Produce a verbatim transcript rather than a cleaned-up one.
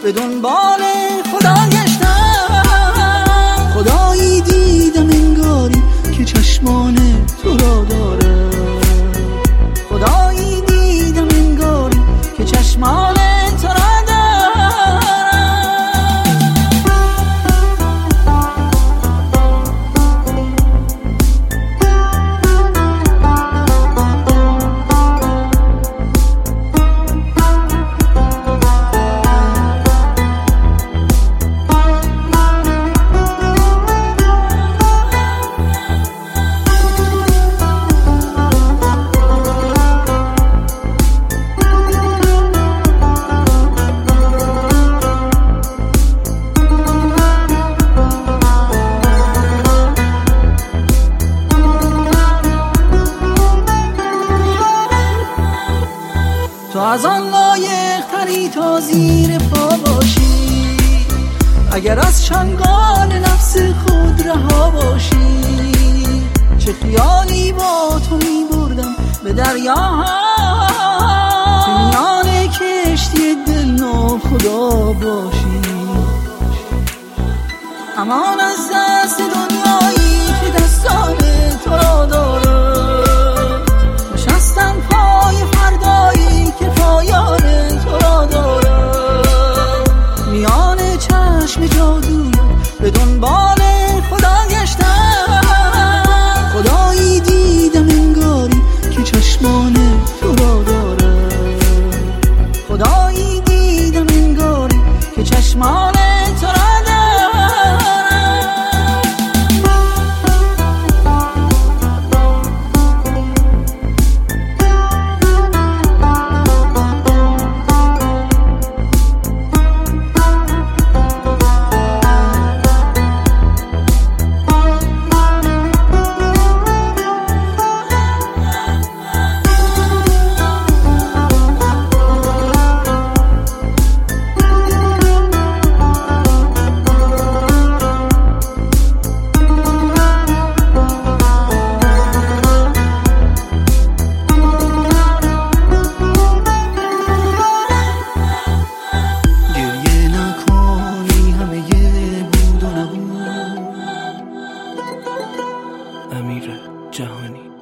به دنبال خدا گشتم. خدایی دیدم انگاری که چشمان تو را داره. خدایی دیدم انگاری که چشمان تو را تو از آن لایق تری تا زیر پا باشی، اگر از چنگال نفس خود رها باشی. چه خیالی با تو می بردم به دریاها، میان کشتی دل ناخدا باشی. امان از دست دنیایی که دستان تو را داره. نشستم پای فردایی که پایان تو را داره. میان چشم جادو به دنبال خدا گشتم. خدایی دیدم انگاری که چشمان تو را داره. خدایی دیدم انگاری که چشمان تو را داره. امیر جهانی.